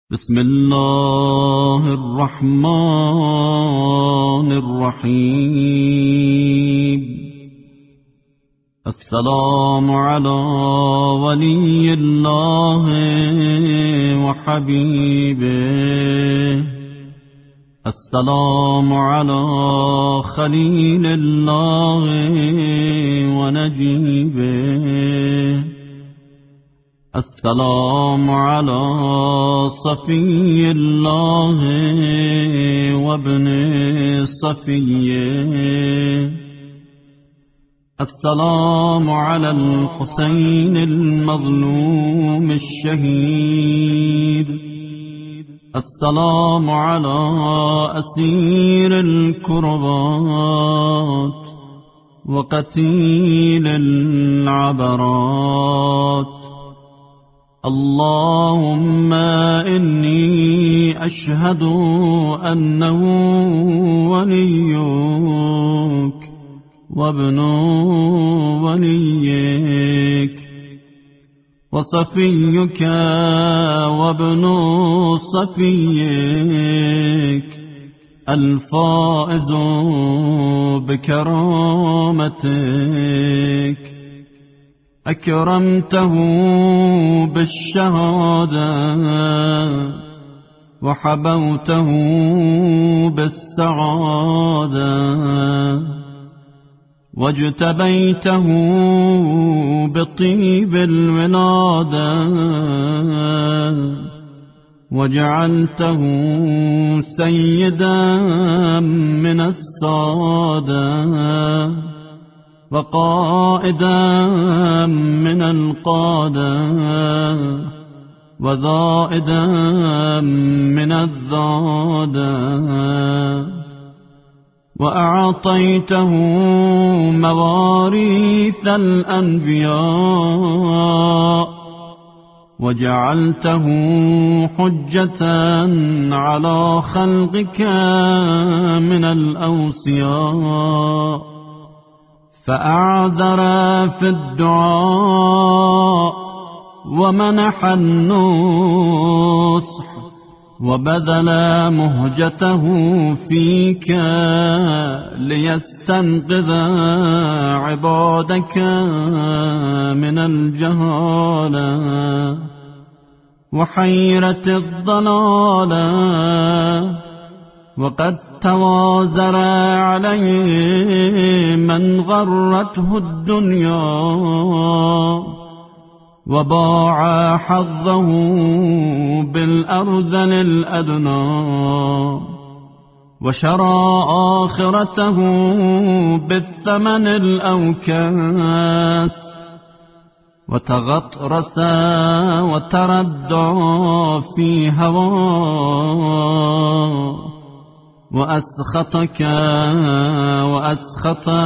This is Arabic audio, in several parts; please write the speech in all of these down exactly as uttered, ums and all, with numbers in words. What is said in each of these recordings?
بسم الله الرحمن الرحيم. السلام على ولي الله وحبيبه، السلام على خليل الله ونجيبه، السلام على صفي الله وابن صفيه، السلام على الحسين المظلوم الشهيد، السلام على أسير الكربات وقتيل العبرات. اللهم إني أشهد أنه وليك وابن وليك وصفيك وابن صفيك، الفائز بكرامتك، أكرمته بالشهادة وحبوته بالسعادة واجتبيته بطيب الولادة وجعلته سيدا من السادة وقائدا من القادة وذائدا من الذادة، وأعطيته مواريث الأنبياء وجعلته حجة على خلقك من الأوصياء، فأعذر في الدعاء ومنح النصح وبذل مهجته فيك ليستنقذ عبادك من الجهالة وحيرة الضلالة، وقد توازر عليه من غرته الدنيا وباع حظه بالأرذل الأدنى وشرى آخرته بالثمن الأوكاس وتغطرس وتردى في هواه وأسخطك وأسخط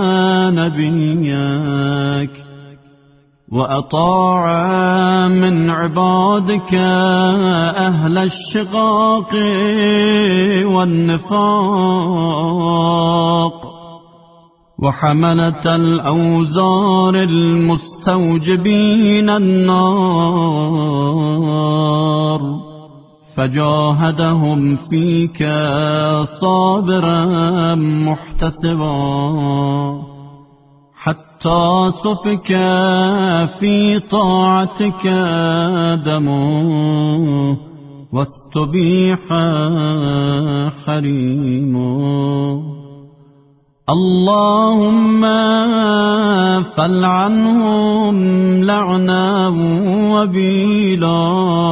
نبيك وأطاع من عبادك أهل الشقاق والنفاق وحملة الأوزار المستوجبين النار، فجاهدهم فيك صابرا محتسبا حتى سفك في طاعتك دمه واستبيح حريمه. اللهم فلعنهم لعنا وبيلا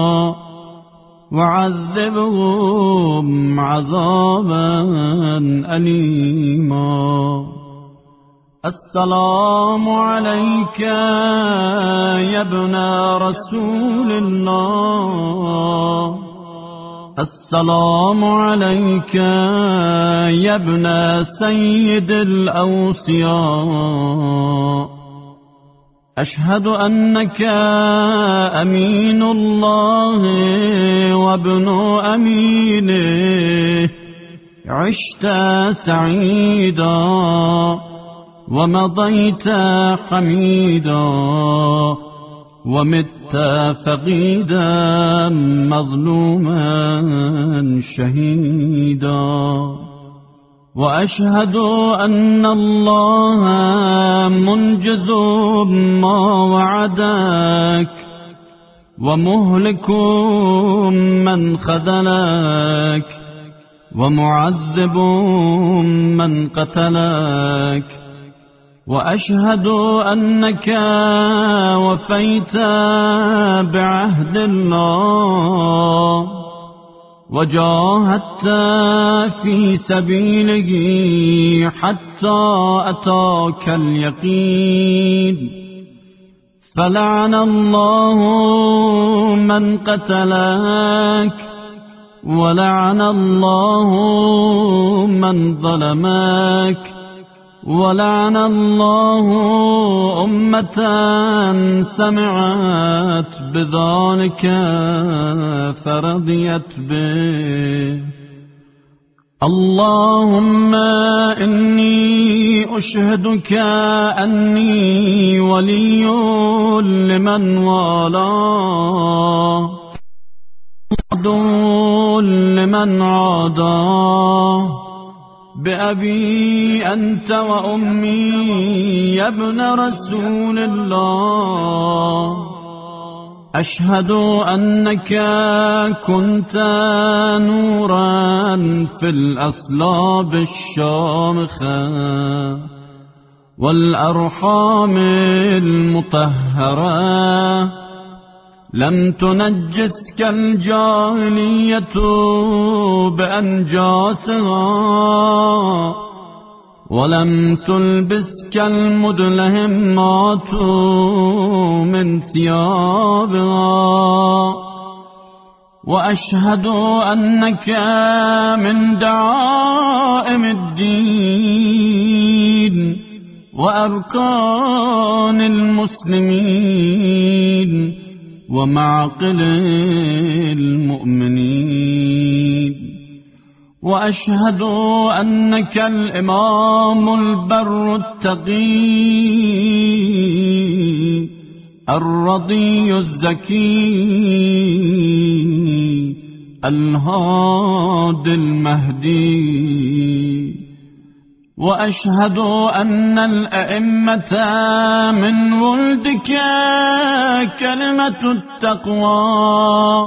وعذبهم عذابا أليما. السلام عليك يا ابن رسول الله، السلام عليك يا ابن سيد الأوصياء، أشهد أنك أمين الله وابن أمينه، عشت سعيدا ومضيت حميدا ومت فقيدا مظلوما شهيدا. وأشهد أن الله منجز ما وعدك ومهلك من خذلك ومعذب من قتلك. وأشهد أنك وفيت بعهد الله وجاهدت في سبيله حتى أتاك اليقين. فلعن الله من قتلك ولعن الله من ظلمك ولعن الله أمة سمعت بذلك فرضيت به. اللهم إني أشهدك أني ولي لمن والاه عدو لمن عاداه. بأبي أنت وأمي يا ابن رسول الله. أشهد أنك كنت نورا في الأصلاب الشامخة والأرحام المطهرة. لم تنجسك الجاهلية بأنجاسها ولم تلبسك المدلهمات من ثيابها. وأشهد أنك من دعائم الدين وأركان المسلمين ومعقل المؤمنين. وأشهد أنك الإمام البر التقي الرضي الزكي الهادي المهدي. وأشهد أن الأئمة من ولدك كلمة التقوى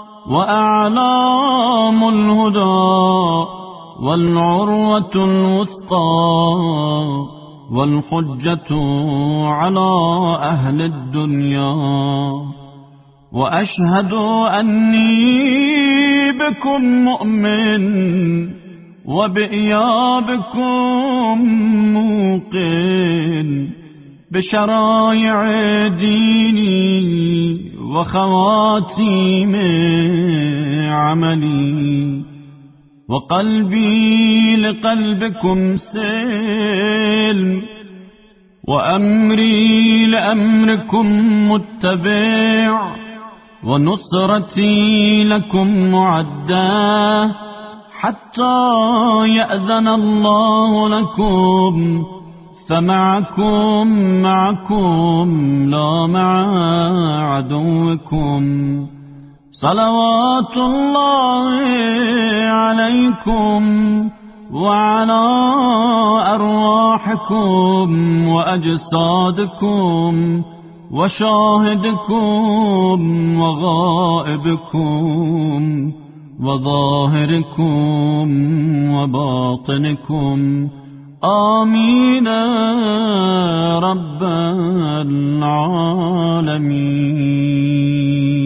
وأعلام الهدى والعروة الوثقى والحجة على أهل الدنيا. وأشهد أني بكم مؤمن وبإيابكم موقن بشرائع ديني وخواتيم عملي. وقلبي لقلبكم سلم وأمري لأمركم متبع ونصرتي لكم معدة حتى يأذن الله لكم. فمعكم معكم لا مع عدوكم. صلوات الله عليكم وعلى أرواحكم وأجسادكم وشاهدكم وغائبكم وظاهركم وباطنكم. آمين رب العالمين.